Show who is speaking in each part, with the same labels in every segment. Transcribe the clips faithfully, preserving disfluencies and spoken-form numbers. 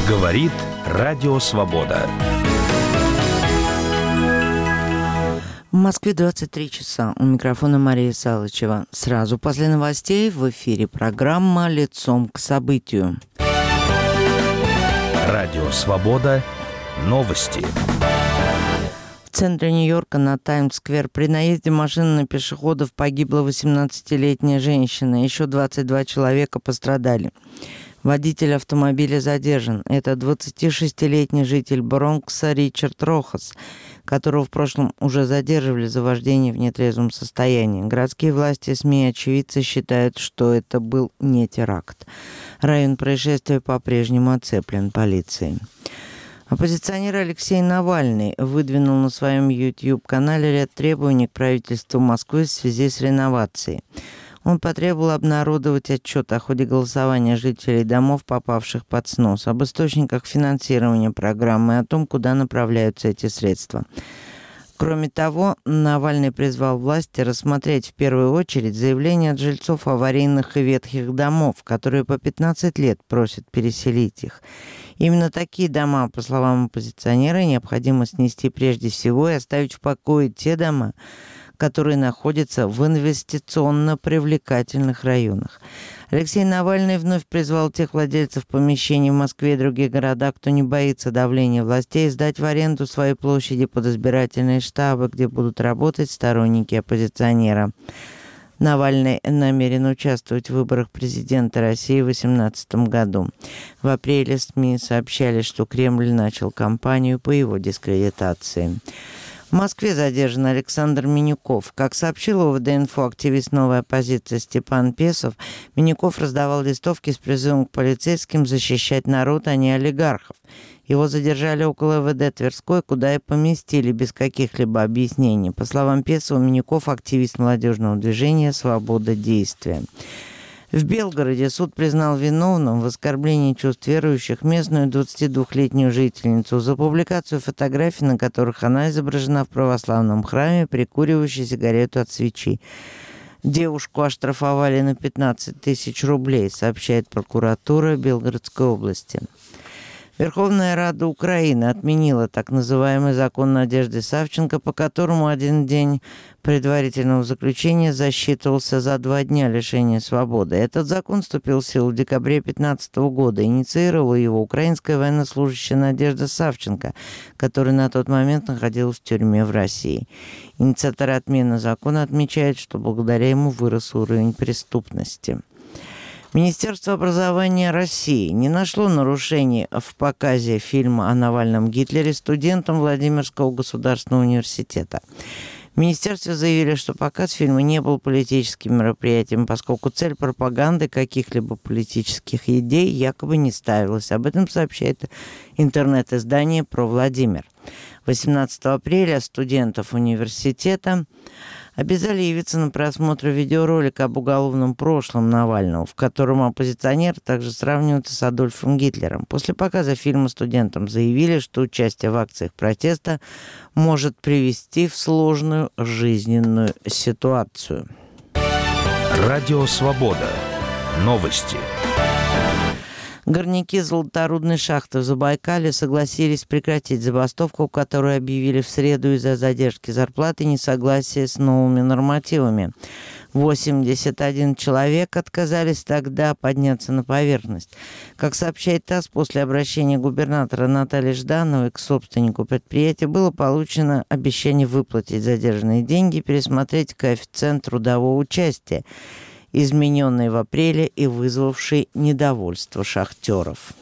Speaker 1: Говорит Радио Свобода.
Speaker 2: В Москве двадцать три часа. У микрофона Мария Салычева. Сразу после новостей в эфире программа «Лицом к событию».
Speaker 1: Радио Свобода. Новости.
Speaker 2: В центре Нью-Йорка на Таймс-сквер при наезде машины на пешеходов погибла восемнадцатилетняя женщина. Еще двадцать два человека пострадали. Водитель автомобиля задержан. Это двадцатишестилетний житель Бронкса Ричард Рохас, которого в прошлом уже задерживали за вождение в нетрезвом состоянии. Городские власти и СМИ и очевидцы считают, что это был не теракт. Район происшествия по-прежнему оцеплен полицией. Оппозиционер Алексей Навальный выдвинул на своем YouTube-канале ряд требований к правительству Москвы в связи с реновацией. Он потребовал обнародовать отчет о ходе голосования жителей домов, попавших под снос, об источниках финансирования программы и о том, куда направляются эти средства. Кроме того, Навальный призвал власти рассмотреть в первую очередь заявления от жильцов аварийных и ветхих домов, которые по пятнадцать лет просят переселить их. Именно такие дома, по словам оппозиционера, необходимо снести прежде всего и оставить в покое те дома, которые находятся в инвестиционно привлекательных районах. Алексей Навальный вновь призвал тех владельцев помещений в Москве и других городах, кто не боится давления властей, сдать в аренду свои площади под избирательные штабы, где будут работать сторонники оппозиционера. Навальный намерен участвовать в выборах президента России в две тысячи восемнадцатом году. В апреле СМИ сообщали, что Кремль начал кампанию по его дискредитации. В Москве задержан Александр Минюков. Как сообщил ОВД-инфо активист новой оппозиции Степан Песов, Минюков раздавал листовки с призывом к полицейским защищать народ, а не олигархов. Его задержали около ЭВД Тверской, куда и поместили без каких-либо объяснений. По словам Песова, Минюков – активист молодежного движения «Свобода действия». В Белгороде суд признал виновным в оскорблении чувств верующих местную двадцатидвухлетнюю жительницу за публикацию фотографий, на которых она изображена в православном храме, прикуривающей сигарету от свечи. Девушку оштрафовали на пятнадцать тысяч рублей, сообщает прокуратура Белгородской области. Верховная Рада Украины отменила так называемый закон Надежды Савченко, по которому один день предварительного заключения засчитывался за два дня лишения свободы. Этот закон вступил в силу в декабре две тысячи пятнадцатого года. Инициировала его украинская военнослужащая Надежда Савченко, которая на тот момент находилась в тюрьме в России. Инициаторы отмены закона отмечают, что благодаря ему вырос уровень преступности. Министерство образования России не нашло нарушений в показе фильма о Навальном Гитлере студентам Владимирского государственного университета. В министерстве заявили, что показ фильма не был политическим мероприятием, поскольку цель пропаганды каких-либо политических идей якобы не ставилась. Об этом сообщает интернет-издание «Про Владимир». восемнадцатого апреля студентов университета обязали явиться на просмотр видеоролика об уголовном прошлом Навального, в котором оппозиционер также сравнивается с Адольфом Гитлером. После показа фильма студентам заявили, что участие в акциях протеста может привести в сложную жизненную ситуацию.
Speaker 1: Радио Свобода. Новости.
Speaker 2: Горняки золоторудной шахты в Забайкале согласились прекратить забастовку, которую объявили в среду из-за задержки зарплаты и несогласия с новыми нормативами. восемьдесят один человек отказались тогда подняться на поверхность. Как сообщает ТАСС, после обращения губернатора Натальи Ждановой к собственнику предприятия было получено обещание выплатить задержанные деньги и пересмотреть коэффициент трудового участия, измененный в апреле и вызвавший недовольство шахтеров.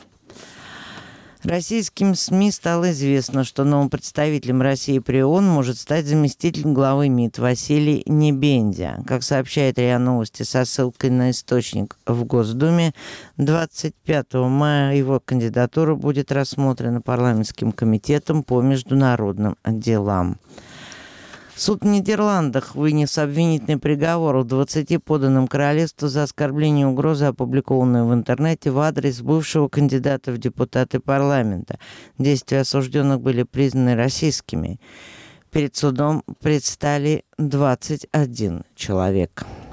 Speaker 2: Российским СМИ стало известно, что новым представителем России при ООН может стать заместитель главы МИД Василий Небендя. Как сообщает РИА Новости со ссылкой на источник в Госдуме, двадцать пятого мая его кандидатура будет рассмотрена парламентским комитетом по международным делам. Суд в Нидерландах вынес обвинительный приговор двадцати поданным королевству за оскорбление и угрозы, опубликованные в интернете в адрес бывшего кандидата в депутаты парламента. Действия осужденных были признаны российскими. Перед судом предстали двадцать один человек.